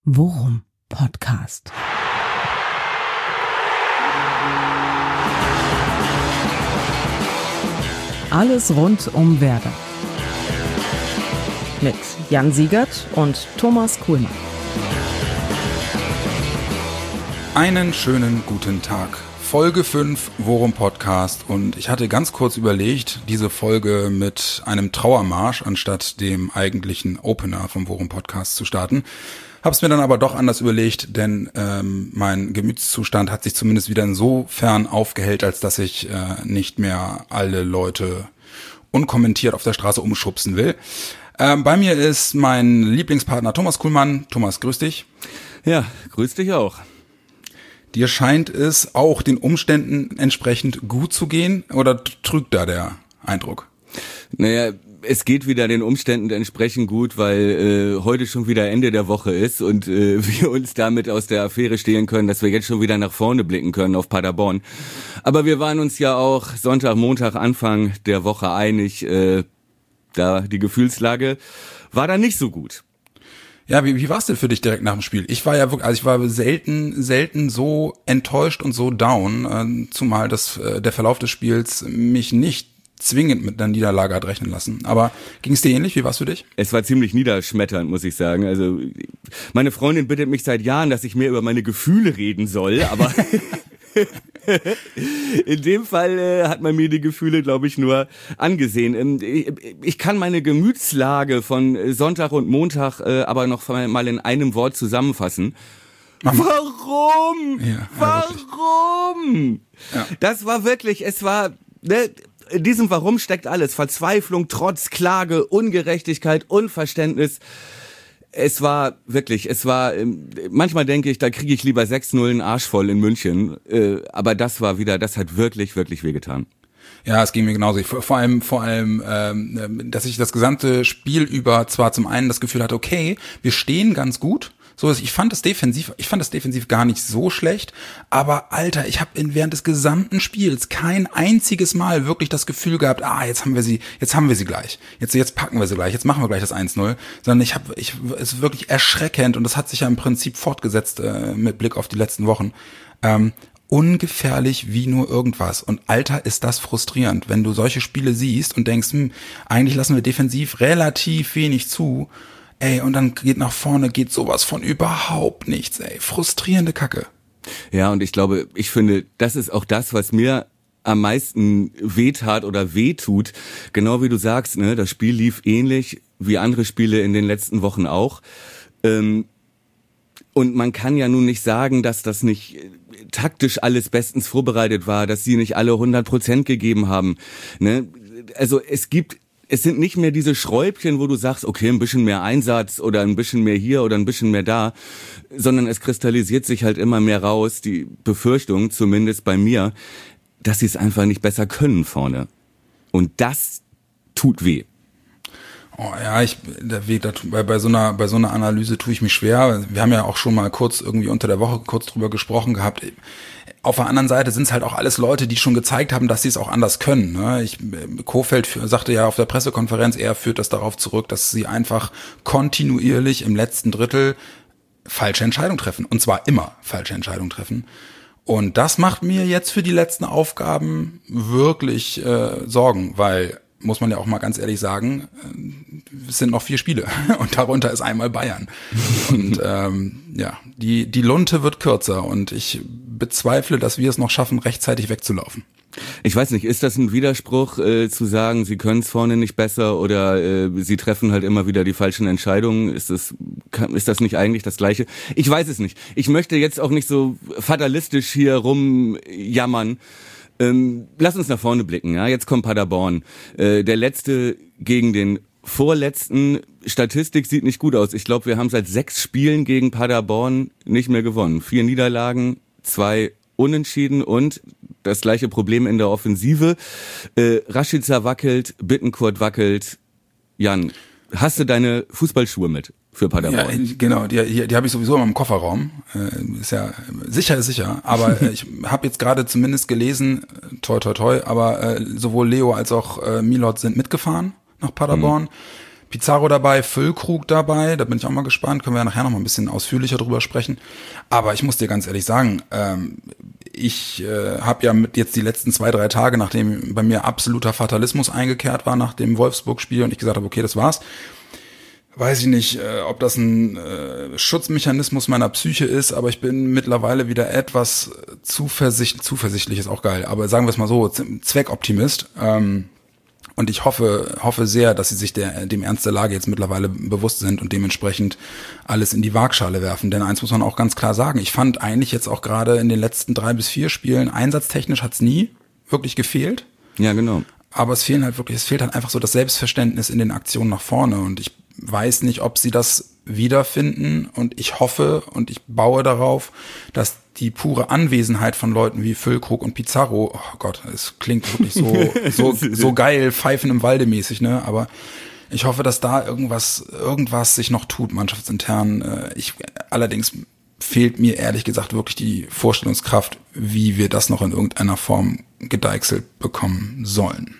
Worum Podcast. Alles rund um Werder. Mit Jan Siegert und Thomas Kuhlmann. Einen schönen guten Tag. Folge 5 Worum Podcast, und ich hatte ganz kurz überlegt, diese Folge mit einem Trauermarsch anstatt dem eigentlichen Opener vom Worum Podcast zu starten. Hab's mir dann aber doch anders überlegt, denn mein Gemütszustand hat sich zumindest wieder insofern aufgehellt, als dass ich nicht mehr alle Leute unkommentiert auf der Straße umschubsen will. Bei mir ist mein Lieblingspartner Thomas Kuhlmann. Thomas, grüß dich. Ja, grüß dich auch. Dir scheint es auch den Umständen entsprechend gut zu gehen, oder trügt da der Eindruck? Naja, es geht wieder den Umständen entsprechend gut, weil heute schon wieder Ende der Woche ist und wir uns damit aus der Affäre stehlen können, dass wir jetzt schon wieder nach vorne blicken können auf Paderborn. Aber wir waren uns ja auch Sonntag, Montag, Anfang der Woche einig, da die Gefühlslage war da nicht so gut. Ja, wie war's denn für dich direkt nach dem Spiel? Ich war ja wirklich, also ich war selten so enttäuscht und so down, zumal der Verlauf des Spiels mich nicht zwingend mit einer Niederlage hat rechnen lassen. Aber ging es dir ähnlich? Wie war's für dich? Es war ziemlich niederschmetternd, muss ich sagen. Also meine Freundin bittet mich seit Jahren, dass ich mehr über meine Gefühle reden soll, aber in dem Fall hat man mir die Gefühle, glaube ich, nur angesehen. Ich kann meine Gemütslage von Sonntag und Montag aber noch mal in einem Wort zusammenfassen. Mama. Warum? Ja, Warum? Ja. Das war wirklich, es war... In diesem Warum steckt alles. Verzweiflung, Trotz, Klage, Ungerechtigkeit, Unverständnis. Manchmal denke ich, da kriege ich lieber 6-0 einen Arsch voll in München. Aber das hat wirklich, wirklich wehgetan. Ja, es ging mir genauso. Vor allem, dass ich das gesamte Spiel über zwar zum einen das Gefühl hatte, okay, wir stehen ganz gut. So, ich fand das defensiv gar nicht so schlecht, aber Alter, ich habe während des gesamten Spiels kein einziges Mal wirklich das Gefühl gehabt, jetzt haben wir sie gleich. Jetzt packen wir sie gleich, jetzt machen wir gleich das 1-0, sondern es ist wirklich erschreckend, und das hat sich ja im Prinzip fortgesetzt mit Blick auf die letzten Wochen. Ungefährlich wie nur irgendwas. Und Alter, ist das frustrierend, wenn du solche Spiele siehst und denkst, eigentlich lassen wir defensiv relativ wenig zu. Und dann geht nach vorne, geht sowas von überhaupt nichts, frustrierende Kacke. Ja, und ich finde, das ist auch das, was mir am meisten wehtat oder wehtut. Genau wie du sagst, ne, das Spiel lief ähnlich wie andere Spiele in den letzten Wochen auch. Und man kann ja nun nicht sagen, dass das nicht taktisch alles bestens vorbereitet war, dass sie nicht alle 100% gegeben haben. Ne? Also es sind nicht mehr diese Schräubchen, wo du sagst, okay, ein bisschen mehr Einsatz oder ein bisschen mehr hier oder ein bisschen mehr da, sondern es kristallisiert sich halt immer mehr raus, die Befürchtung, zumindest bei mir, dass sie es einfach nicht besser können vorne. Und das tut weh. Oh ja, bei so einer Analyse tue ich mich schwer. Wir haben ja auch schon mal kurz irgendwie unter der Woche kurz drüber gesprochen gehabt. Auf der anderen Seite sind es halt auch alles Leute, die schon gezeigt haben, dass sie es auch anders können. Ne? Kohfeldt sagte ja auf der Pressekonferenz, er führt das darauf zurück, dass sie einfach kontinuierlich im letzten Drittel falsche Entscheidungen treffen. Und zwar immer falsche Entscheidungen treffen. Und das macht mir jetzt für die letzten Aufgaben wirklich Sorgen, weil, muss man ja auch mal ganz ehrlich sagen, es sind noch 4 Spiele und darunter ist einmal Bayern. Und die Lunte wird kürzer, und ich bezweifle, dass wir es noch schaffen, rechtzeitig wegzulaufen. Ich weiß nicht, ist das ein Widerspruch zu sagen, sie können es vorne nicht besser, oder sie treffen halt immer wieder die falschen Entscheidungen? Ist das nicht eigentlich das Gleiche? Ich weiß es nicht. Ich möchte jetzt auch nicht so fatalistisch hier rumjammern. Lass uns nach vorne blicken. Ja? Jetzt kommt Paderborn. Der Letzte gegen den Vorletzten. Statistik sieht nicht gut aus. Ich glaube, wir haben seit 6 Spielen gegen Paderborn nicht mehr gewonnen. 4 Niederlagen, 2 Unentschieden und das gleiche Problem in der Offensive. Rashica wackelt, Bittencourt wackelt. Jan, hast du deine Fußballschuhe mit für Paderborn? Ja, genau, die habe ich sowieso immer im Kofferraum. Ist ja sicher, aber ich habe jetzt gerade zumindest gelesen, toi, aber sowohl Leo als auch Milot sind mitgefahren nach Paderborn. Pizarro dabei, Füllkrug dabei, da bin ich auch mal gespannt, können wir ja nachher noch mal ein bisschen ausführlicher drüber sprechen. Aber ich muss dir ganz ehrlich sagen, ich habe ja mit jetzt die letzten 2-3 Tage, nachdem bei mir absoluter Fatalismus eingekehrt war nach dem Wolfsburg-Spiel und ich gesagt habe, okay, das war's, weiß ich nicht, ob das ein Schutzmechanismus meiner Psyche ist, aber ich bin mittlerweile wieder etwas zuversichtlich ist auch geil, aber sagen wir es mal so, Zweckoptimist. Und ich hoffe sehr, dass sie sich dem Ernst der Lage jetzt mittlerweile bewusst sind und dementsprechend alles in die Waagschale werfen. Denn eins muss man auch ganz klar sagen, ich fand eigentlich jetzt auch gerade in den letzten 3 bis 4 Spielen, einsatztechnisch hat's nie wirklich gefehlt. Ja, genau. Aber es fehlt halt einfach so das Selbstverständnis in den Aktionen nach vorne und ich weiß nicht, ob sie das wiederfinden und ich hoffe und ich baue darauf, dass die pure Anwesenheit von Leuten wie Füllkrug und Pizarro, oh Gott, es klingt wirklich so geil, Pfeifen im Walde mäßig, ne, aber ich hoffe, dass da irgendwas sich noch tut, mannschaftsintern. Allerdings fehlt mir ehrlich gesagt wirklich die Vorstellungskraft, wie wir das noch in irgendeiner Form gedeichselt bekommen sollen.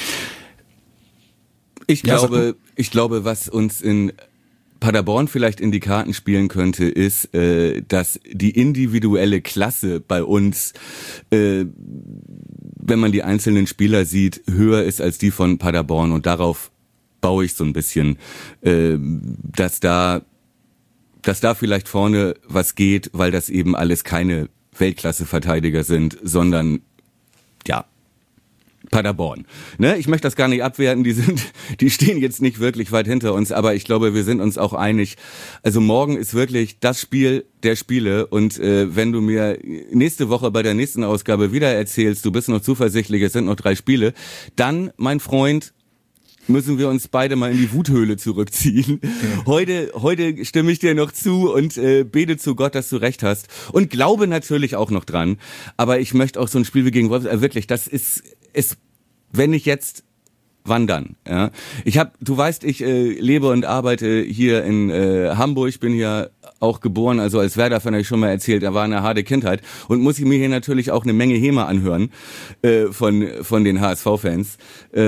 Ich glaube, was uns in Paderborn vielleicht in die Karten spielen könnte, ist, dass die individuelle Klasse bei uns, wenn man die einzelnen Spieler sieht, höher ist als die von Paderborn. Und darauf baue ich so ein bisschen, dass da vielleicht vorne was geht, weil das eben alles keine Weltklasse-Verteidiger sind, sondern ja, Paderborn. Ne? Ich möchte das gar nicht abwerten, die stehen jetzt nicht wirklich weit hinter uns, aber ich glaube, wir sind uns auch einig. Also morgen ist wirklich das Spiel der Spiele und wenn du mir nächste Woche bei der nächsten Ausgabe wieder erzählst, du bist noch zuversichtlich, es sind noch 3 Spiele, dann, mein Freund, müssen wir uns beide mal in die Wuthöhle zurückziehen. Ja. Heute stimme ich dir noch zu und bete zu Gott, dass du recht hast. Und glaube natürlich auch noch dran. Aber ich möchte auch so ein Spiel wie gegen Wolfsburg, wirklich, das ist, wenn nicht jetzt, wann dann? Ja? Du weißt, ich lebe und arbeite hier in Hamburg, bin hier auch geboren, also als Werder-Fan habe ich schon mal erzählt, da war eine harte Kindheit und muss ich mir hier natürlich auch eine Menge Häme anhören von den HSV-Fans.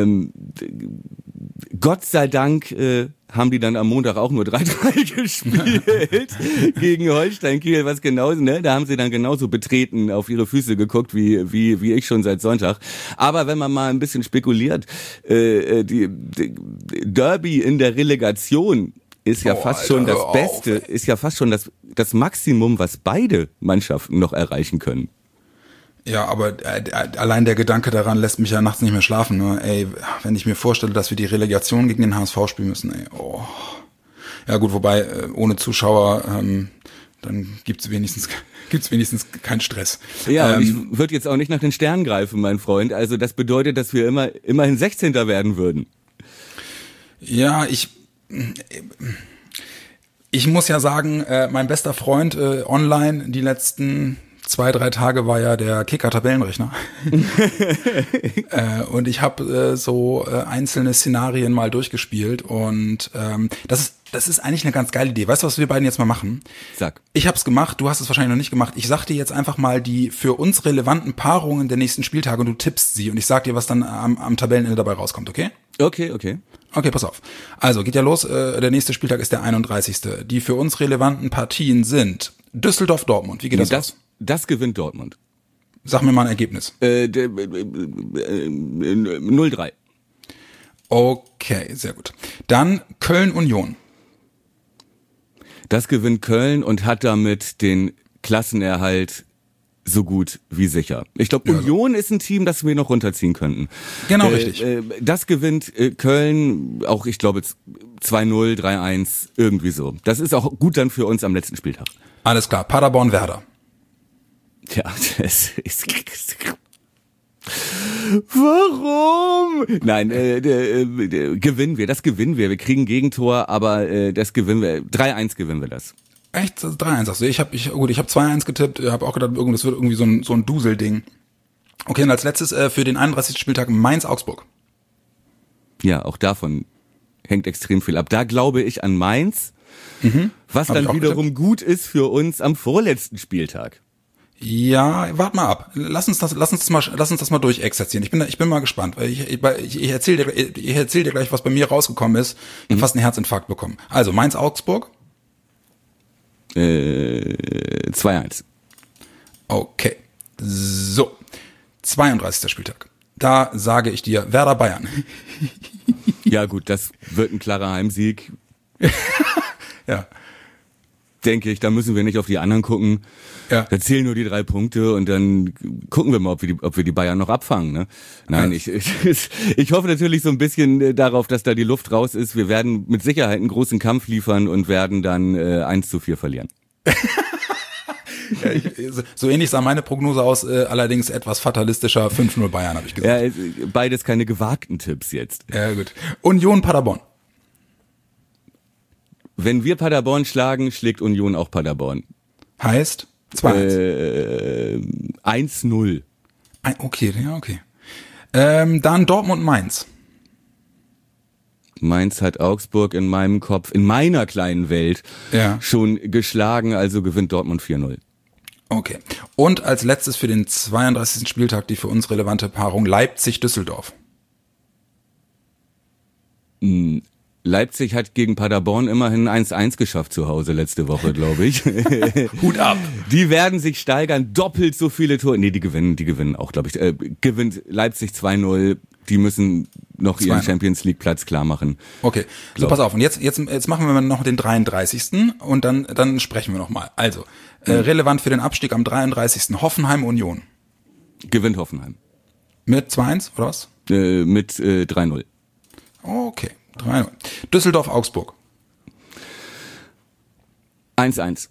Gott sei Dank haben die dann am Montag auch nur 3-3 gespielt gegen Holstein Kiel, was genauso, ne? Da haben sie dann genauso betreten auf ihre Füße geguckt, wie ich schon seit Sonntag. Aber wenn man mal ein bisschen spekuliert, die Derby in der Relegation ist ja fast schon das Beste, ist ja fast schon das Maximum, was beide Mannschaften noch erreichen können. Ja, aber allein der Gedanke daran lässt mich ja nachts nicht mehr schlafen. Ne? Ey, wenn ich mir vorstelle, dass wir die Relegation gegen den HSV spielen müssen, ey, oh. Ja gut, wobei ohne Zuschauer, dann gibt's wenigstens keinen Stress. Ja, ich würde jetzt auch nicht nach den Sternen greifen, mein Freund. Also das bedeutet, dass wir immerhin 16. werden würden. Ja, ich muss ja sagen, mein bester Freund online die letzten 2-3 Tage war ja der Kicker-Tabellenrechner. Und ich habe so einzelne Szenarien mal durchgespielt und das ist eigentlich eine ganz geile Idee. Weißt du, was wir beiden jetzt mal machen? Sag. Ich habe es gemacht, du hast es wahrscheinlich noch nicht gemacht. Ich sag dir jetzt einfach mal die für uns relevanten Paarungen der nächsten Spieltage und du tippst sie und ich sag dir, was dann am Tabellenende dabei rauskommt, okay? Okay. Okay, pass auf. Also, geht ja los. Der nächste Spieltag ist der 31. Die für uns relevanten Partien sind Düsseldorf-Dortmund. Wie geht das aus? Das gewinnt Dortmund. Sag mir mal ein Ergebnis. 0-3. Okay, sehr gut. Dann Köln-Union. Das gewinnt Köln und hat damit den Klassenerhalt so gut wie sicher. Ich glaube, Union ist ein Team, das wir noch runterziehen könnten. Genau, richtig. Das gewinnt Köln, auch ich glaube 2-0, 3-1, irgendwie so. Das ist auch gut dann für uns am letzten Spieltag. Alles klar, Paderborn-Werder. Ja, das ist... Warum? Nein, gewinnen wir, das gewinnen wir. Wir kriegen Gegentor, aber das gewinnen wir. 3-1 gewinnen wir das. Echt? 3-1 sagst du? Ich hab 2-1 getippt, habe auch gedacht, das wird irgendwie so ein Duselding. Okay, und als letztes für den 31. Spieltag Mainz-Augsburg. Ja, auch davon hängt extrem viel ab. Da glaube ich an Mainz, was dann wiederum gut ist für uns am vorletzten Spieltag. Ja, wart mal ab. Lass uns das mal durchexerzieren. Ich bin mal gespannt, weil ich erzähle dir gleich, was bei mir rausgekommen ist. Ich habe fast einen Herzinfarkt bekommen. Also Mainz-Augsburg. 2-1. Okay. So. 32. Spieltag. Da sage ich dir Werder Bayern. Ja gut, das wird ein klarer Heimsieg. Ja. Denke ich, da müssen wir nicht auf die anderen gucken. Ja. Da zählen nur die 3 Punkte und dann gucken wir mal, ob wir die Bayern noch abfangen. Ne? Nein, Ja. ich hoffe natürlich so ein bisschen darauf, dass da die Luft raus ist. Wir werden mit Sicherheit einen großen Kampf liefern und werden dann 1-4 verlieren. Ja, so ähnlich sah meine Prognose aus, allerdings etwas fatalistischer. 5-0 Bayern, habe ich gesagt. Ja, beides keine gewagten Tipps jetzt. Ja, gut. Union Paderborn. Wenn wir Paderborn schlagen, schlägt Union auch Paderborn. Heißt 2-1. 1-0. Okay, ja, okay. Dann Dortmund-Mainz. Mainz hat Augsburg in meinem Kopf, in meiner kleinen Welt, Ja. schon geschlagen, also gewinnt Dortmund 4-0. Okay. Und als letztes für den 32. Spieltag die für uns relevante Paarung Leipzig-Düsseldorf. Leipzig hat gegen Paderborn immerhin 1-1 geschafft zu Hause letzte Woche, glaube ich. Hut ab. Die werden sich steigern, doppelt so viele Tore. Nee, die gewinnen auch, glaube ich. Gewinnt Leipzig 2-0. Die müssen noch ihren 2-0. Champions League Platz klar machen. Okay, so pass auf. Und jetzt machen wir noch den 33. und dann sprechen wir noch mal. Also, relevant für den Abstieg am 33. Hoffenheim Union. Gewinnt Hoffenheim. Mit 2-1 oder was? Mit 3-0. Okay, 3-0. Düsseldorf Augsburg. 1-1.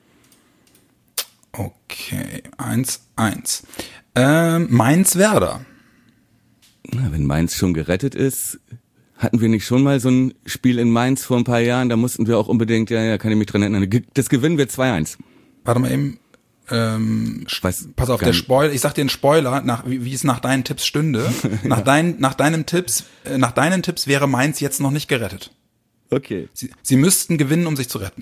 Okay, 1-1. Mainz Werder. Na, wenn Mainz schon gerettet ist, hatten wir nicht schon mal so ein Spiel in Mainz vor ein paar Jahren? Da mussten wir auch unbedingt, ja, kann ich mich dran erinnern, das gewinnen wir 2-1. Warte mal eben. Pass auf, der Spoiler, ich sag dir einen Spoiler, wie es nach deinen Tipps stünde. nach deinen Tipps wäre Mainz jetzt noch nicht gerettet. Okay. Sie müssten gewinnen, um sich zu retten.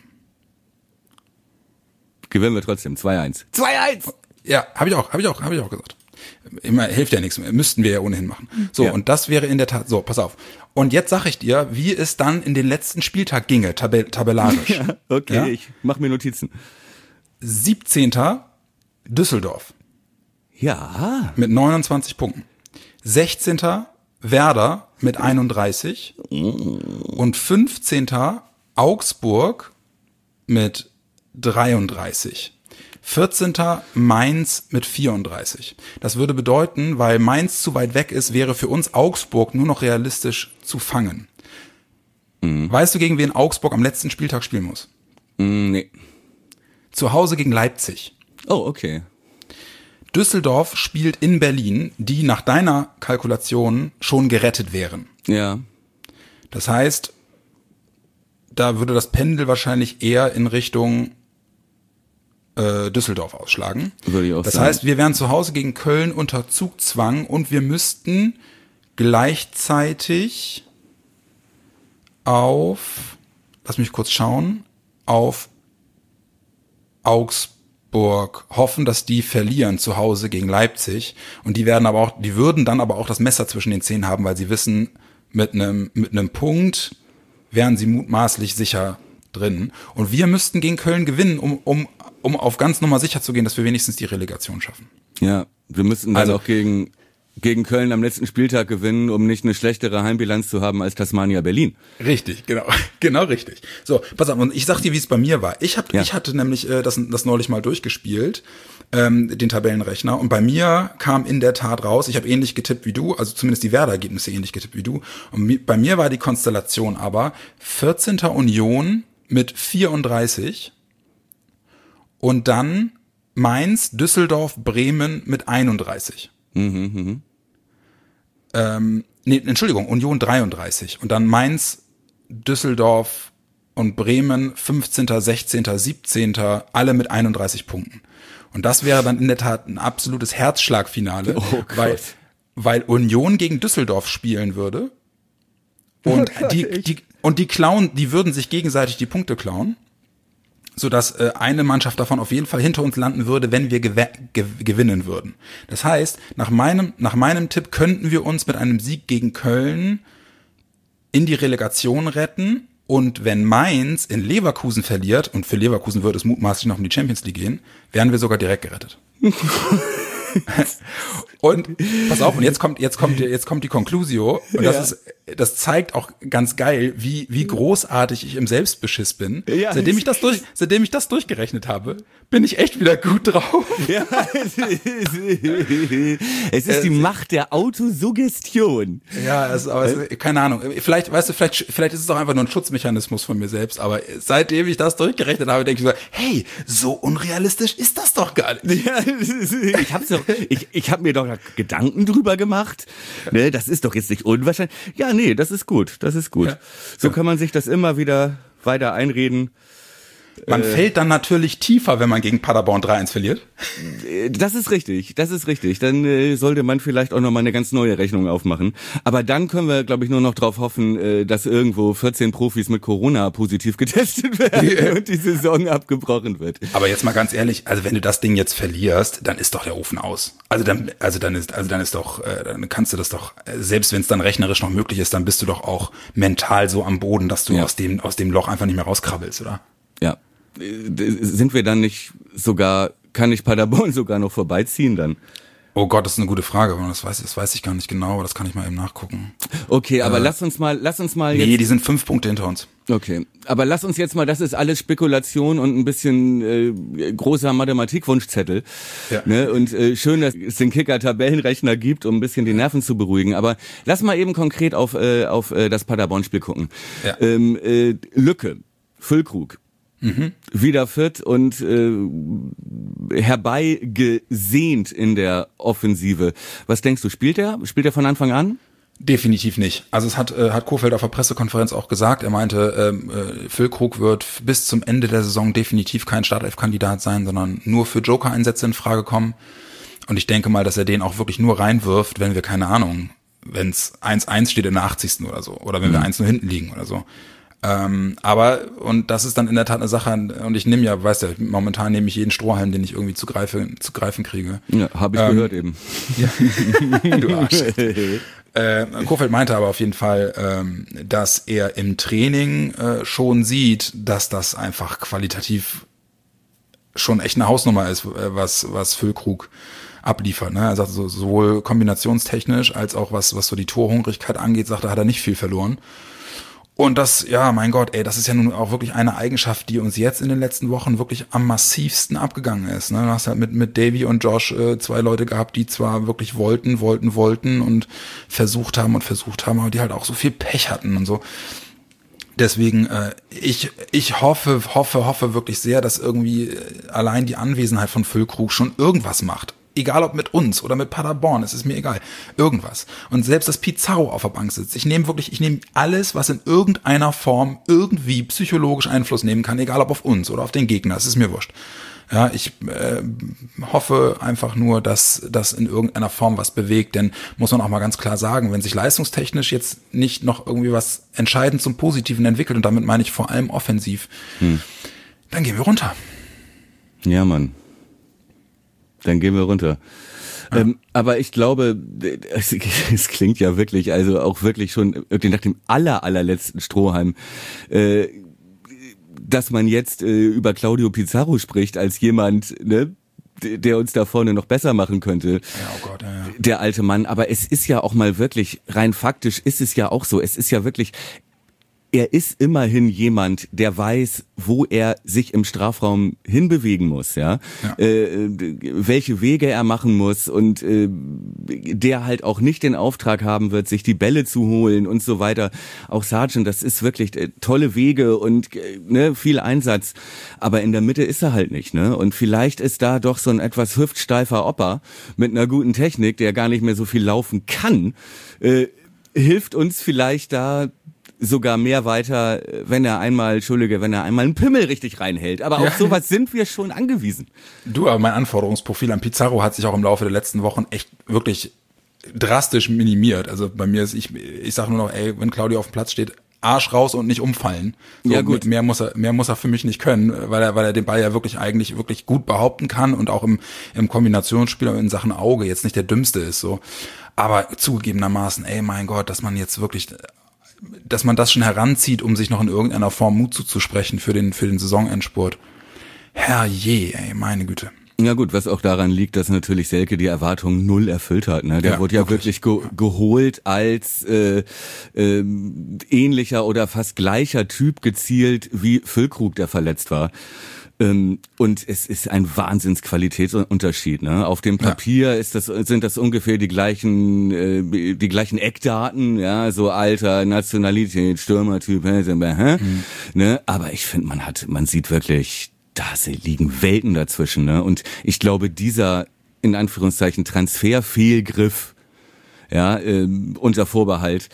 Gewinnen wir trotzdem 2-1. 2-1! Ja, habe ich auch gesagt. Immer hilft ja nichts, müssten wir ja ohnehin machen. So, Ja. und das wäre in der Tat, so, pass auf. Und jetzt sag ich dir, wie es dann in den letzten Spieltag ginge, tabellarisch. Ja, okay, Ja? ich mach mir Notizen. 17. Düsseldorf Ja. mit 29 Punkten. 16. Werder mit 31 und 15. Augsburg mit 33. 14. Mainz mit 34. Das würde bedeuten, weil Mainz zu weit weg ist, wäre für uns Augsburg nur noch realistisch zu fangen. Weißt du, gegen wen Augsburg am letzten Spieltag spielen muss? Nee. Zu Hause gegen Leipzig. Oh, okay. Düsseldorf spielt in Berlin, die nach deiner Kalkulation schon gerettet wären. Ja. Das heißt, da würde das Pendel wahrscheinlich eher in Richtung Düsseldorf ausschlagen. Würde ich auch Das sagen. heißt, wir wären zu Hause gegen Köln unter Zugzwang und wir müssten gleichzeitig auf, lass mich kurz schauen, auf Augsburg hoffen, dass die verlieren zu Hause gegen Leipzig und die würden dann aber auch das Messer zwischen den Zähnen haben, weil sie wissen, mit einem Punkt wären sie mutmaßlich sicher drin und wir müssten gegen Köln gewinnen, um auf ganz Nummer sicher zu gehen, dass wir wenigstens die Relegation schaffen. Ja, wir müssten dann Also- auch gegen Köln am letzten Spieltag gewinnen, um nicht eine schlechtere Heimbilanz zu haben als Tasmania Berlin. Richtig, genau richtig. So, pass auf, und ich sag dir, wie es bei mir war. Ich Ja. hatte nämlich das neulich mal durchgespielt, den Tabellenrechner, und bei mir kam in der Tat raus, ich habe ähnlich getippt wie du, also zumindest die Werder-Ergebnisse ähnlich getippt wie du, und bei mir war die Konstellation aber 14. Union mit 34 und dann Mainz, Düsseldorf, Bremen mit 31. Union 33 und dann Mainz, Düsseldorf und Bremen 15., 16., 17., alle mit 31 Punkten. Und das wäre dann in der Tat ein absolutes Herzschlagfinale, Oh Gott. weil Union gegen Düsseldorf spielen würde und die würden sich gegenseitig die Punkte klauen. sodass eine Mannschaft davon auf jeden Fall hinter uns landen würde, wenn wir gewinnen würden. Das heißt, nach meinem Tipp könnten wir uns mit einem Sieg gegen Köln in die Relegation retten, und wenn Mainz in Leverkusen verliert, und für Leverkusen würde es mutmaßlich noch um die Champions League gehen, wären wir sogar direkt gerettet. Und pass auf, und jetzt kommt die Conclusio, und das zeigt auch ganz geil, wie großartig ich im Selbstbeschiss bin. Ja, seitdem ich das durchgerechnet habe, bin ich echt wieder gut drauf. Ja, es ist die Macht der Autosuggestion. Ja, keine Ahnung. Vielleicht ist es auch einfach nur ein Schutzmechanismus von mir selbst, aber seitdem ich das durchgerechnet habe, denke ich so, hey, so unrealistisch ist das doch gar nicht. Ja, ich habe mir doch Gedanken drüber gemacht. Ne, das ist doch jetzt nicht unwahrscheinlich. Ja, nee, das ist gut. Ja. So kann man sich das immer wieder weiter einreden. Man fällt dann natürlich tiefer, wenn man gegen Paderborn 3-1 verliert. Das ist richtig. Dann sollte man vielleicht auch nochmal eine ganz neue Rechnung aufmachen. Aber dann können wir, glaube ich, nur noch drauf hoffen, dass irgendwo 14 Profis mit Corona positiv getestet werden und die Saison abgebrochen wird. Aber jetzt mal ganz ehrlich, also wenn du das Ding jetzt verlierst, dann ist doch der Ofen aus. Dann kannst du das doch, selbst wenn es dann rechnerisch noch möglich ist, dann bist du doch auch mental so am Boden, dass du aus dem Loch einfach nicht mehr rauskrabbelst, oder? Ja. Sind wir dann nicht kann ich Paderborn sogar noch vorbeiziehen dann? Oh Gott, das ist eine gute Frage, das weiß ich gar nicht genau, aber das kann ich mal eben nachgucken. Okay, aber lass uns mal jetzt. Nee, die sind 5 Punkte hinter uns. Okay, aber lass uns jetzt mal, das ist alles Spekulation und ein bisschen großer Mathematikwunschzettel. Ja. Ne? Und schön, dass es den Kicker-Tabellenrechner gibt, um ein bisschen die Nerven zu beruhigen. Aber lass mal eben konkret auf das Paderborn-Spiel gucken. Ja. Lücke, Füllkrug. Wieder fit und herbeigesehnt in der Offensive. Was denkst du, spielt er von Anfang an? Definitiv nicht. Also es hat Kohfeldt auf der Pressekonferenz auch gesagt. Er meinte, Füllkrug wird bis zum Ende der Saison definitiv kein Startelf-Kandidat sein, sondern nur für Joker-Einsätze in Frage kommen. Und ich denke mal, dass er den auch wirklich nur reinwirft, wenn wir, keine Ahnung, wenn es 1-1 steht in der 80. oder so. Oder wenn wir 1-0 hinten liegen oder so. Und das ist dann in der Tat eine Sache, und ich nehme ja, weißt du, momentan nehme ich jeden Strohhalm, den ich irgendwie zu greifen kriege. Ja, habe ich gehört eben. Ja. Du Arsch. Kohfeldt meinte aber auf jeden Fall, dass er im Training schon sieht, dass das einfach qualitativ schon echt eine Hausnummer ist, was Füllkrug abliefert. Ne? Er sagt, sowohl kombinationstechnisch als auch was so die Torhungrigkeit angeht, sagt er, hat er nicht viel verloren. Und das, ja, mein Gott, das ist ja nun auch wirklich eine Eigenschaft, die uns jetzt in den letzten Wochen wirklich am massivsten abgegangen ist. Ne? Du hast halt mit Davy und Josh 2 Leute gehabt, die zwar wirklich wollten und versucht haben, aber die halt auch so viel Pech hatten und so. Deswegen, ich hoffe wirklich sehr, dass irgendwie allein die Anwesenheit von Füllkrug schon irgendwas macht. Egal ob mit uns oder mit Paderborn, es ist mir egal. Irgendwas. Und selbst dass Pizarro auf der Bank sitzt. Ich nehme alles, was in irgendeiner Form irgendwie psychologisch Einfluss nehmen kann, egal ob auf uns oder auf den Gegner. Es ist mir wurscht. Ja, ich hoffe einfach nur, dass das in irgendeiner Form was bewegt, denn muss man auch mal ganz klar sagen, wenn sich leistungstechnisch jetzt nicht noch irgendwie was entscheidend zum Positiven entwickelt, und damit meine ich vor allem offensiv, dann gehen wir runter. Ja, Mann. Dann gehen wir runter. Ja. Aber ich glaube, es klingt ja wirklich, also auch wirklich schon nach dem allerletzten Strohhalm, dass man jetzt über Claudio Pizarro spricht als jemand, ne, der uns da vorne noch besser machen könnte. Ja, oh Gott, ja. Der alte Mann. Aber es ist ja auch mal wirklich, rein faktisch ist es ja auch so, es ist ja wirklich, er ist immerhin jemand, der weiß, wo er sich im Strafraum hinbewegen muss, ja? Welche Wege er machen muss, und der halt auch nicht den Auftrag haben wird, sich die Bälle zu holen und so weiter. Auch Sargent, das ist wirklich tolle Wege und viel Einsatz, aber in der Mitte ist er halt nicht, ne? Und vielleicht ist da doch so ein etwas hüftsteifer Opa mit einer guten Technik, der gar nicht mehr so viel laufen kann, hilft uns vielleicht da sogar mehr weiter, wenn er einmal einen Pimmel richtig reinhält. Aber auf sowas sind wir schon angewiesen. Du, aber mein Anforderungsprofil an Pizarro hat sich auch im Laufe der letzten Wochen echt wirklich drastisch minimiert. Also bei mir ist, ich sage nur noch, wenn Claudio auf dem Platz steht, Arsch raus und nicht umfallen. So, ja, gut. Mehr muss er für mich nicht können, weil er den Ball ja wirklich gut behaupten kann und auch im Kombinationsspiel in Sachen Auge jetzt nicht der Dümmste ist, so. Aber zugegebenermaßen, ey, mein Gott, dass man das schon heranzieht, um sich noch in irgendeiner Form Mut zuzusprechen für den Saisonendspurt. Herrje, ey, meine Güte. Ja gut, was auch daran liegt, dass natürlich Selke die Erwartungen null erfüllt hat. Ne? Der wurde ja wirklich geholt als ähnlicher oder fast gleicher Typ gezielt wie Füllkrug, der verletzt war. Und es ist ein Wahnsinnsqualitätsunterschied. Ne? Auf dem Papier sind das ungefähr die gleichen Eckdaten, ja, so Alter, Nationalität, Stürmertyp, ne? Aber ich finde, man sieht wirklich, da liegen Welten dazwischen, ne? Und ich glaube, dieser, in Anführungszeichen, Transferfehlgriff, ja, unter Vorbehalt,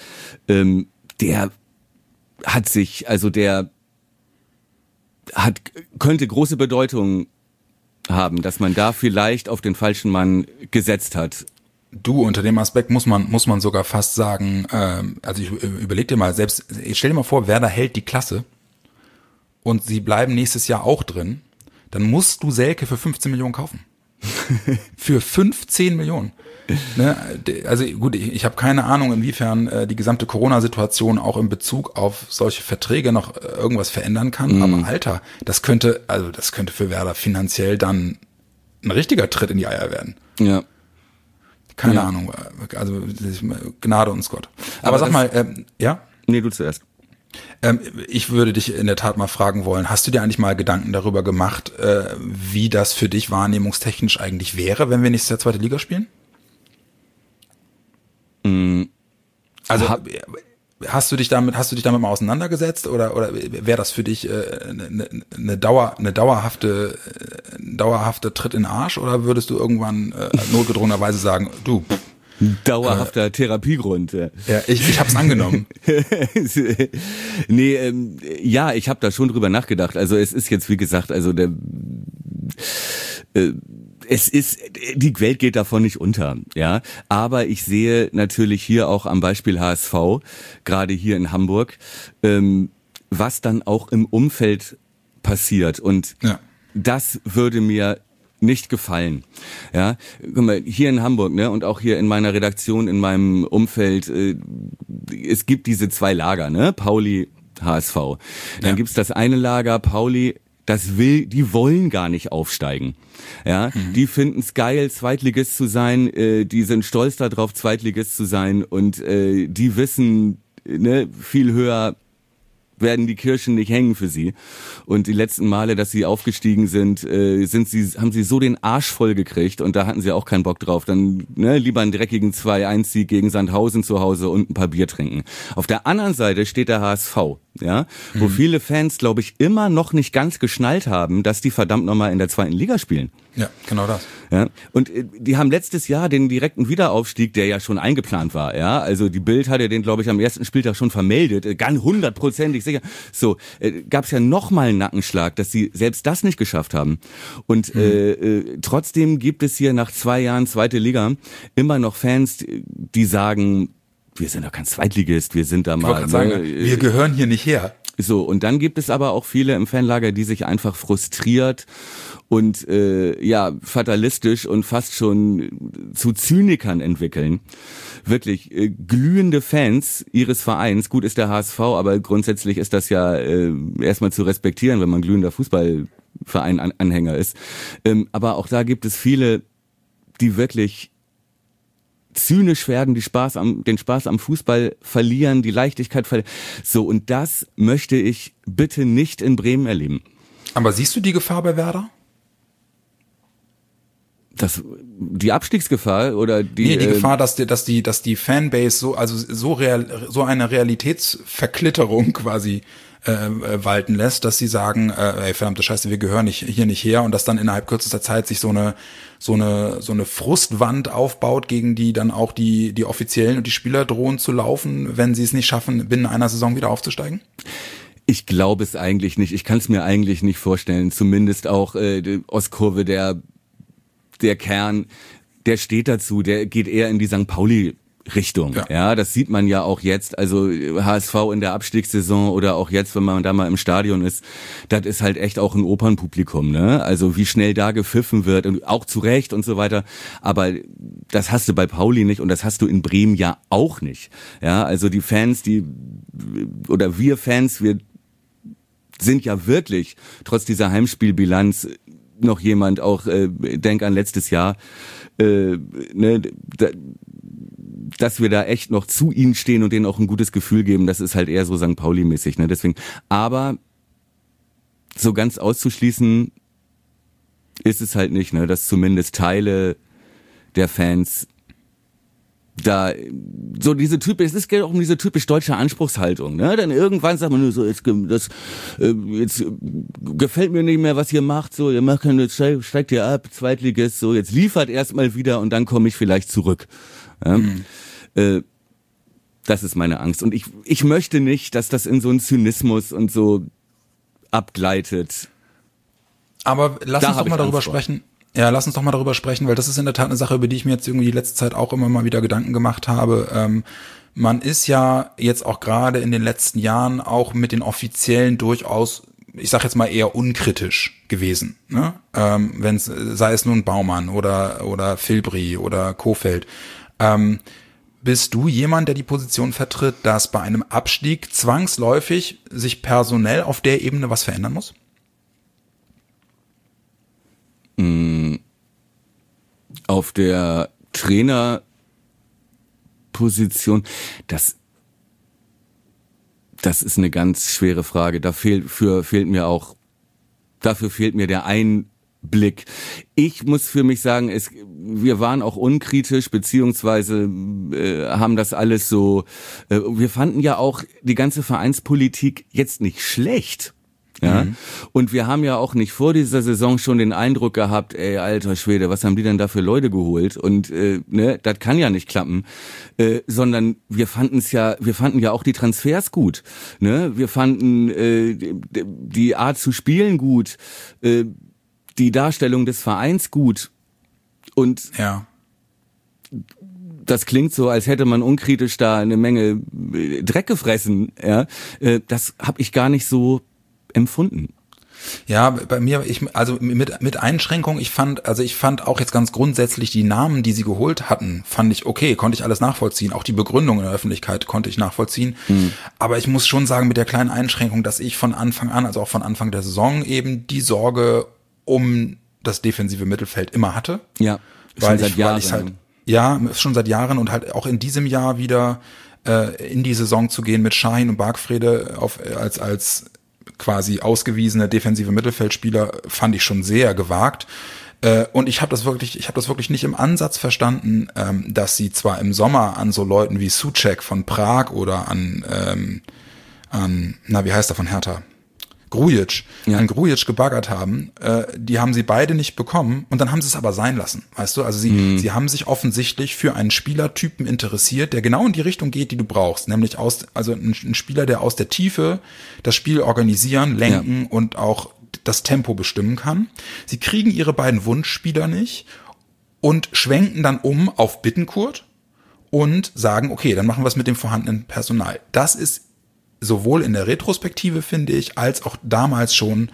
könnte große Bedeutung haben, dass man da vielleicht auf den falschen Mann gesetzt hat. Du, unter dem Aspekt muss man sogar fast sagen, also ich überleg dir mal selbst, stell dir mal vor, Werder hält die Klasse und sie bleiben nächstes Jahr auch drin, dann musst du Selke für 15 Millionen kaufen. Für 15 Millionen. Ne? Also gut, ich habe keine Ahnung, inwiefern die gesamte Corona-Situation auch in Bezug auf solche Verträge noch irgendwas verändern kann. Aber Alter, das könnte für Werder finanziell dann ein richtiger Tritt in die Eier werden. Ja. Keine Ahnung. Also Gnade uns Gott. Aber sag mal, ja? Nee, du zuerst. Ich würde dich in der Tat mal fragen wollen, hast du dir eigentlich mal Gedanken darüber gemacht, wie das für dich wahrnehmungstechnisch eigentlich wäre, wenn wir nächstes Jahr zweite Liga spielen? Also hast du dich damit mal auseinandergesetzt oder wäre das für dich eine dauerhafte Tritt in den Arsch oder würdest du irgendwann notgedrungenerweise sagen, du dauerhafter Therapiegrund. Ja, ich hab's angenommen. Nee, ja, ich habe da schon drüber nachgedacht. Also es ist jetzt, wie gesagt, also die Welt geht davon nicht unter, ja. Aber ich sehe natürlich hier auch am Beispiel HSV, gerade hier in Hamburg, was dann auch im Umfeld passiert. Und das würde mir nicht gefallen. Ja, guck mal, hier in Hamburg, ne, und auch hier in meiner Redaktion, in meinem Umfeld, es gibt diese zwei Lager, ne, Pauli, HSV. Dann gibt's das eine Lager, Pauli, die wollen gar nicht aufsteigen. Ja, die finden's geil, Zweitligist zu sein, die sind stolz darauf, Zweitligist zu sein und die wissen, ne, viel höher werden die Kirschen nicht hängen für sie. Und die letzten Male, dass sie aufgestiegen sind, haben sie so den Arsch voll gekriegt und da hatten sie auch keinen Bock drauf. Dann lieber einen dreckigen 2-1-Sieg gegen Sandhausen zu Hause und ein paar Bier trinken. Auf der anderen Seite steht der HSV, ja, wo viele Fans, glaube ich, immer noch nicht ganz geschnallt haben, dass die verdammt nochmal in der zweiten Liga spielen. Ja, genau das. Ja, und die haben letztes Jahr den direkten Wiederaufstieg, der ja schon eingeplant war, ja, also die Bild hatte den, glaube ich, am ersten Spieltag schon vermeldet, ganz 100%ig sicher. So, gab es ja nochmal einen Nackenschlag, dass sie selbst das nicht geschafft haben. Und trotzdem gibt es hier nach 2 Jahren zweite Liga immer noch Fans, die sagen, wir sind doch kein Zweitligist, wir sind da mal. Ich wollte gerade sagen, wir gehören hier nicht her. So, und dann gibt es aber auch viele im Fanlager, die sich einfach frustriert und fatalistisch und fast schon zu Zynikern entwickeln. Wirklich glühende Fans ihres Vereins. Gut ist der HSV, aber grundsätzlich ist das ja erstmal zu respektieren, wenn man glühender Fußballverein-Anhänger ist. Aber auch da gibt es viele, die wirklich zynisch werden, den Spaß am Fußball verlieren, die Leichtigkeit verlieren. So, und das möchte ich bitte nicht in Bremen erleben. Aber siehst du die Gefahr bei Werder? Die Abstiegsgefahr oder die Gefahr, dass die Fanbase so eine Realitätsverklitterung quasi walten lässt, dass sie sagen, ey, verdammte Scheiße, wir gehören hier nicht her, und dass dann innerhalb kürzester Zeit sich so eine Frustwand aufbaut, gegen die dann auch die Offiziellen und die Spieler drohen zu laufen, wenn sie es nicht schaffen, binnen einer Saison wieder aufzusteigen? Ich glaube es eigentlich nicht. Ich kann es mir eigentlich nicht vorstellen. Zumindest auch die Ostkurve, der Kern, der steht dazu, der geht eher in die St. Pauli Richtung. Ja, das sieht man ja auch jetzt, also HSV in der Abstiegssaison oder auch jetzt, wenn man da mal im Stadion ist, das ist halt echt auch ein Opernpublikum, ne? Also wie schnell da gepfiffen wird und auch zu Recht und so weiter, aber das hast du bei Pauli nicht und das hast du in Bremen ja auch nicht. Ja, also die Fans, wir Fans, wir sind ja wirklich trotz dieser Heimspielbilanz noch jemand, auch denk an letztes Jahr, dass wir da echt noch zu ihnen stehen und denen auch ein gutes Gefühl geben, das ist halt eher so St. Pauli-mäßig, ne? Deswegen, aber so ganz auszuschließen ist es halt nicht, ne? Dass zumindest Teile der Fans da so es geht auch um diese typisch deutsche Anspruchshaltung, ne? Dann irgendwann sagt man nur so, jetzt gefällt mir nicht mehr, was ihr macht, so, ihr macht steigt ihr ab, Zweitligist, so, jetzt liefert erstmal wieder und dann komme ich vielleicht zurück. Ja? Das ist meine Angst und ich möchte nicht, dass das in so einen Zynismus und so abgleitet. Aber lass uns doch mal darüber sprechen. Ja, lass uns doch mal darüber sprechen, weil das ist in der Tat eine Sache, über die ich mir jetzt irgendwie die letzte Zeit auch immer mal wieder Gedanken gemacht habe. Man ist ja jetzt auch gerade in den letzten Jahren auch mit den Offiziellen durchaus, ich sag jetzt mal eher unkritisch gewesen, ne? Sei es nun Baumann oder Filbri oder Kofeld. Bist du jemand, der die Position vertritt, dass bei einem Abstieg zwangsläufig sich personell auf der Ebene was verändern muss? Auf der Trainerposition, das ist eine ganz schwere Frage. Dafür fehlt mir der Einblick. Ich muss für mich sagen, wir waren auch unkritisch, beziehungsweise haben das alles so, wir fanden ja auch die ganze Vereinspolitik jetzt nicht schlecht. Ja, und wir haben ja auch nicht vor dieser Saison schon den Eindruck gehabt, ey, alter Schwede, was haben die denn da für Leute geholt? Und das kann ja nicht klappen, sondern wir fanden ja auch die Transfers gut, ne? Wir fanden die Art zu spielen gut, die Darstellung des Vereins gut und ja. Das klingt so, als hätte man unkritisch da eine Menge Dreck gefressen. Ja, das habe ich gar nicht so empfunden. Ja, bei mir, also mit Einschränkung, ich fand auch jetzt ganz grundsätzlich die Namen, die sie geholt hatten, fand ich okay, konnte ich alles nachvollziehen. Auch die Begründung in der Öffentlichkeit konnte ich nachvollziehen. Aber ich muss schon sagen, mit der kleinen Einschränkung, dass ich von Anfang an, also auch von Anfang der Saison eben die Sorge um das defensive Mittelfeld immer hatte. Ja, schon seit Jahren. Schon seit Jahren und halt auch in diesem Jahr wieder in die Saison zu gehen mit Şahin und Bargfrede als quasi ausgewiesene defensive Mittelfeldspieler fand ich schon sehr gewagt. Und ich habe das wirklich nicht im Ansatz verstanden, dass sie zwar im Sommer an so Leuten wie Souček von Prag oder an wie heißt er von Hertha? Grujic, an Grujic gebaggert haben, die haben sie beide nicht bekommen und dann haben sie es aber sein lassen, weißt du? Also sie haben sich offensichtlich für einen Spielertypen interessiert, der genau in die Richtung geht, die du brauchst, nämlich ein Spieler, der aus der Tiefe das Spiel organisieren, lenken und auch das Tempo bestimmen kann. Sie kriegen ihre beiden Wunschspieler nicht und schwenken dann um auf Bittencourt und sagen, okay, dann machen wir es mit dem vorhandenen Personal. Das ist sowohl in der Retrospektive, finde ich, als auch damals schon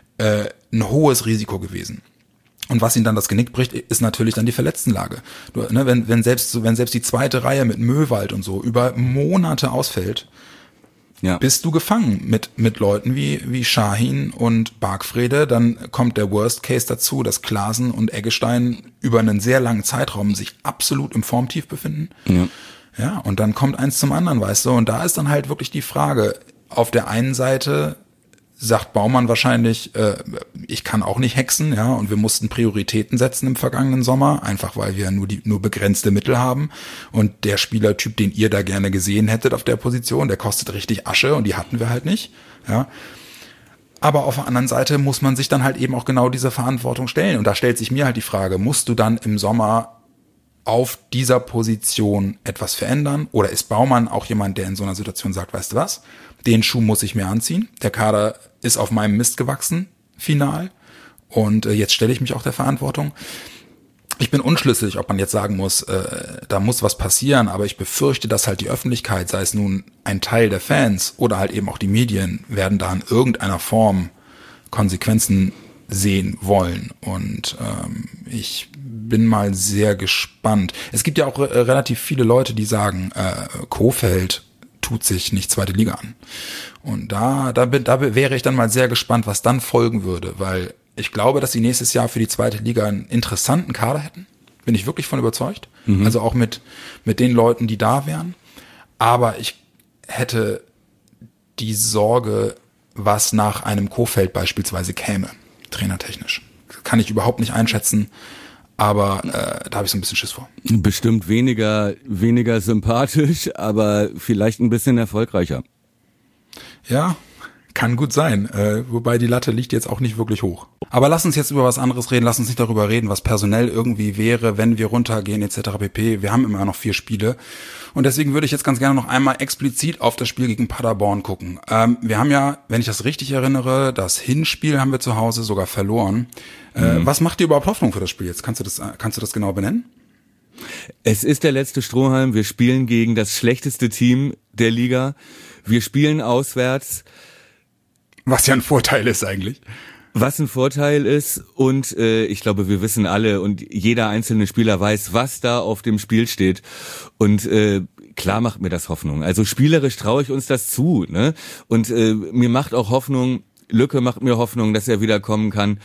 ein hohes Risiko gewesen. Und was ihnen dann das Genick bricht, ist natürlich dann die Verletztenlage. Wenn selbst die zweite Reihe mit Möwald und so über Monate ausfällt, bist du gefangen mit Leuten wie Şahin und Bargfrede. Dann kommt der Worst Case dazu, dass Klaassen und Eggestein über einen sehr langen Zeitraum sich absolut im Formtief befinden. Ja, und dann kommt eins zum anderen, weißt du, und da ist dann halt wirklich die Frage, auf der einen Seite sagt Baumann wahrscheinlich, ich kann auch nicht hexen, ja, und wir mussten Prioritäten setzen im vergangenen Sommer, einfach weil wir nur begrenzte Mittel haben und der Spielertyp, den ihr da gerne gesehen hättet auf der Position, der kostet richtig Asche und die hatten wir halt nicht, ja. Aber auf der anderen Seite muss man sich dann halt eben auch genau diese Verantwortung stellen und da stellt sich mir halt die Frage, musst du dann im Sommer auf dieser Position etwas verändern? Oder ist Baumann auch jemand, der in so einer Situation sagt, weißt du was, den Schuh muss ich mir anziehen, der Kader ist auf meinem Mist gewachsen, final, und jetzt stelle ich mich auch der Verantwortung. Ich bin unschlüssig, ob man jetzt sagen muss, da muss was passieren, aber ich befürchte, dass halt die Öffentlichkeit, sei es nun ein Teil der Fans oder halt eben auch die Medien, werden da in irgendeiner Form Konsequenzen sehen wollen. Und ich bin mal sehr gespannt. Es gibt ja auch relativ viele Leute, die sagen, Kohfeldt tut sich nicht zweite Liga an. Und da wäre ich dann mal sehr gespannt, was dann folgen würde, weil ich glaube, dass sie nächstes Jahr für die zweite Liga einen interessanten Kader hätten. Bin ich wirklich von überzeugt. Also auch mit den Leuten, die da wären. Aber ich hätte die Sorge, was nach einem Kohfeldt beispielsweise käme, trainertechnisch. Kann ich überhaupt nicht einschätzen. Aber da habe ich so ein bisschen Schiss vor. Bestimmt weniger sympathisch, aber vielleicht ein bisschen erfolgreicher. Ja, kann gut sein. Wobei die Latte liegt jetzt auch nicht wirklich hoch. Aber lass uns jetzt über was anderes reden. Lass uns nicht darüber reden, was personell irgendwie wäre, wenn wir runtergehen etc. pp. Wir haben immer noch 4 Spiele. Und deswegen würde ich jetzt ganz gerne noch einmal explizit auf das Spiel gegen Paderborn gucken. Wir haben ja, wenn ich das richtig erinnere, das Hinspiel haben wir zu Hause sogar verloren. Was macht dir überhaupt Hoffnung für das Spiel jetzt? Kannst du das genau benennen? Es ist der letzte Strohhalm. Wir spielen gegen das schlechteste Team der Liga. Wir spielen auswärts. Was ja ein Vorteil ist eigentlich. Was ein Vorteil ist und ich glaube, wir wissen alle und jeder einzelne Spieler weiß, was da auf dem Spiel steht und klar macht mir das Hoffnung. Also spielerisch traue ich uns das zu, ne? Und mir macht auch Hoffnung, Lücke macht mir Hoffnung, dass er wiederkommen kann.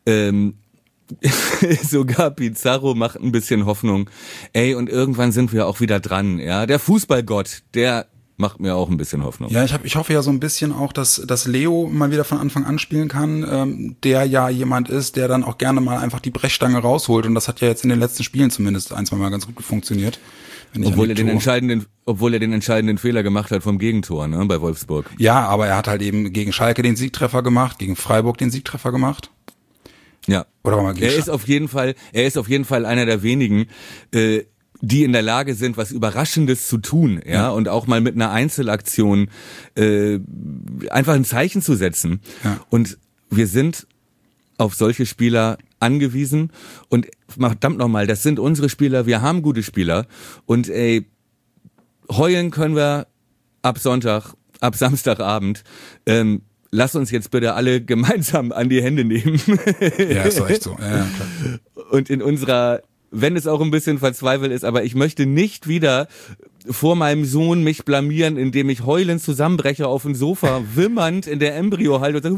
Sogar Pizarro macht ein bisschen Hoffnung. Ey, und irgendwann sind wir auch wieder dran, ja? Der Fußballgott, der macht mir auch ein bisschen Hoffnung. Ja, ich hoffe ja so ein bisschen auch, dass Leo mal wieder von Anfang an spielen kann, der ja jemand ist, der dann auch gerne mal einfach die Brechstange rausholt und das hat ja jetzt in den letzten Spielen zumindest ein, zwei Mal ganz gut funktioniert. Obwohl er den entscheidenden Fehler gemacht hat vom Gegentor, ne, bei Wolfsburg. Ja, aber er hat halt eben gegen Schalke den Siegtreffer gemacht, gegen Freiburg den Siegtreffer gemacht. Ja. Oder war mal er ist auf jeden Fall einer der wenigen, die in der Lage sind, was Überraschendes zu tun, ja, und auch mal mit einer Einzelaktion einfach ein Zeichen zu setzen. Ja. Und wir sind auf solche Spieler angewiesen und verdammt nochmal, das sind unsere Spieler, wir haben gute Spieler und heulen können wir ab Sonntag, ab Samstagabend. Lass uns jetzt bitte alle gemeinsam an die Hände nehmen. Ja, ist doch echt so. Ja, klar. Und in unserer, wenn es auch ein bisschen verzweifelt ist, aber ich möchte nicht wieder vor meinem Sohn mich blamieren, indem ich heulend zusammenbreche auf dem Sofa, wimmernd in der Embryo halte und sage,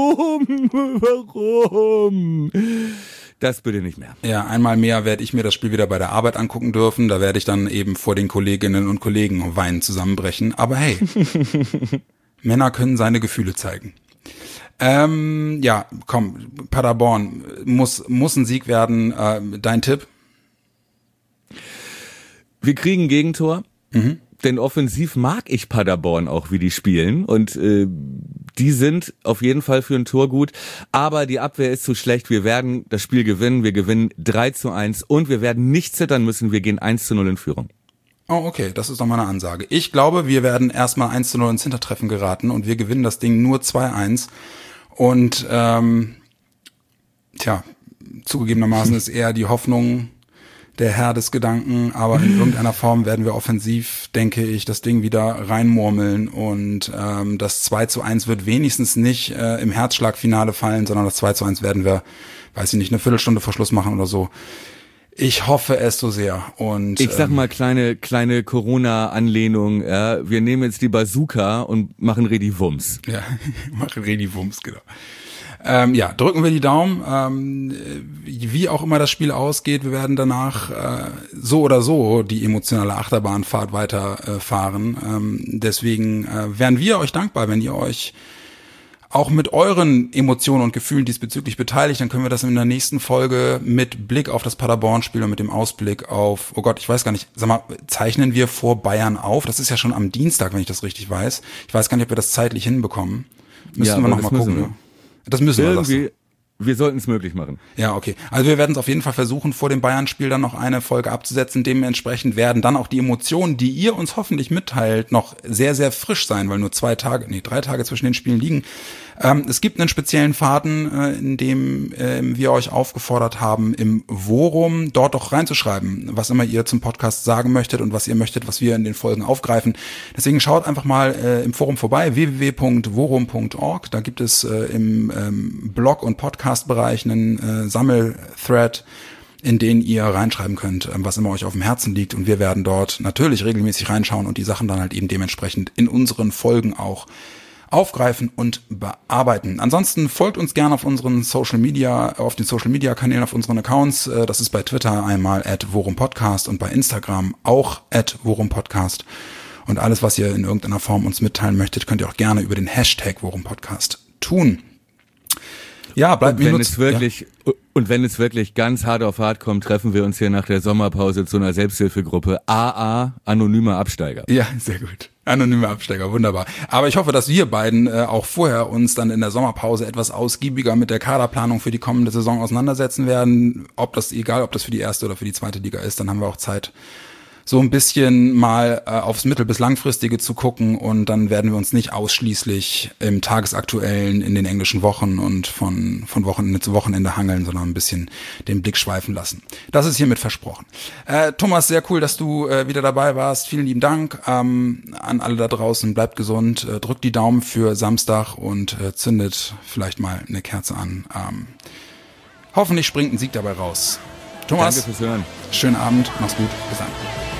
warum? Das bitte nicht mehr. Ja, einmal mehr werde ich mir das Spiel wieder bei der Arbeit angucken dürfen. Da werde ich dann eben vor den Kolleginnen und Kollegen weinend zusammenbrechen. Aber hey, Männer können seine Gefühle zeigen. Ja, komm, Paderborn muss ein Sieg werden. Dein Tipp? Wir kriegen ein Gegentor, denn offensiv mag ich Paderborn auch, wie die spielen und die sind auf jeden Fall für ein Tor gut, aber die Abwehr ist zu schlecht, wir werden das Spiel gewinnen, wir gewinnen 3-1 und wir werden nicht zittern müssen, wir gehen 1-0 in Führung. Oh, okay, das ist doch mal eine Ansage. Ich glaube, wir werden erstmal 1-0 ins Hintertreffen geraten und wir gewinnen das Ding nur 2-1 und zugegebenermaßen ist eher die Hoffnung der Herr des Gedanken, aber in irgendeiner Form werden wir offensiv, denke ich, das Ding wieder reinmurmeln und das 2-1 wird wenigstens nicht im Herzschlagfinale fallen, sondern das 2-1 werden wir, weiß ich nicht, eine Viertelstunde vor Schluss machen oder so. Ich hoffe es so sehr. Und ich sag mal kleine Corona-Anlehnung, ja, wir nehmen jetzt die Bazooka und machen Redi-Wumms. Ja, machen Redi-Wumms, genau. Ja, drücken wir die Daumen, wie auch immer das Spiel ausgeht, wir werden danach so oder so die emotionale Achterbahnfahrt weiterfahren. Deswegen wären wir euch dankbar, wenn ihr euch auch mit euren Emotionen und Gefühlen diesbezüglich beteiligt, dann können wir das in der nächsten Folge mit Blick auf das Paderborn-Spiel und mit dem Ausblick auf, oh Gott, ich weiß gar nicht, sag mal, zeichnen wir vor Bayern auf? Das ist ja schon am Dienstag, wenn ich das richtig weiß. Ich weiß gar nicht, ob wir das zeitlich hinbekommen. Müssen wir noch mal gucken. Das müssen wir. wir sollten es möglich machen. Ja, okay. Also wir werden es auf jeden Fall versuchen, vor dem Bayern-Spiel dann noch eine Folge abzusetzen. Dementsprechend werden dann auch die Emotionen, die ihr uns hoffentlich mitteilt, noch sehr, sehr frisch sein, weil nur 3 Tage zwischen den Spielen liegen. Es gibt einen speziellen Faden, in dem wir euch aufgefordert haben, im Vorum dort doch reinzuschreiben, was immer ihr zum Podcast sagen möchtet und was ihr möchtet, was wir in den Folgen aufgreifen. Deswegen schaut einfach mal im Forum vorbei, www.vorum.org. Da gibt es im Blog- und Podcast-Bereich einen Sammelthread, in den ihr reinschreiben könnt, was immer euch auf dem Herzen liegt. Und wir werden dort natürlich regelmäßig reinschauen und die Sachen dann halt eben dementsprechend in unseren Folgen auch aufgreifen und bearbeiten. Ansonsten folgt uns gerne auf unseren Social Media Kanälen, auf unseren Accounts. Das ist bei Twitter einmal @vorumpodcast und bei Instagram auch @vorumpodcast. Und alles, was ihr in irgendeiner Form uns mitteilen möchtet, könnt ihr auch gerne über den Hashtag Vorumpodcast tun. Ja, bleibt mir Und wenn es wirklich ganz hart auf hart kommt, treffen wir uns hier nach der Sommerpause zu einer Selbsthilfegruppe AA, anonymer Absteiger. Ja, sehr gut. Anonyme Absteiger, wunderbar. Aber ich hoffe, dass wir beiden auch vorher uns dann in der Sommerpause etwas ausgiebiger mit der Kaderplanung für die kommende Saison auseinandersetzen werden. Egal, ob das für die erste oder für die zweite Liga ist, dann haben wir auch Zeit, so ein bisschen mal aufs mittel- bis langfristige zu gucken, und dann werden wir uns nicht ausschließlich im Tagesaktuellen in den englischen Wochen und von Wochenende zu Wochenende hangeln, sondern ein bisschen den Blick schweifen lassen. Das ist hiermit versprochen. Thomas, sehr cool, dass du wieder dabei warst. Vielen lieben Dank an alle da draußen. Bleibt gesund, drückt die Daumen für Samstag und zündet vielleicht mal eine Kerze an. Hoffentlich springt ein Sieg dabei raus. Thomas, danke fürs Hören. Schönen Abend, mach's gut, bis dann.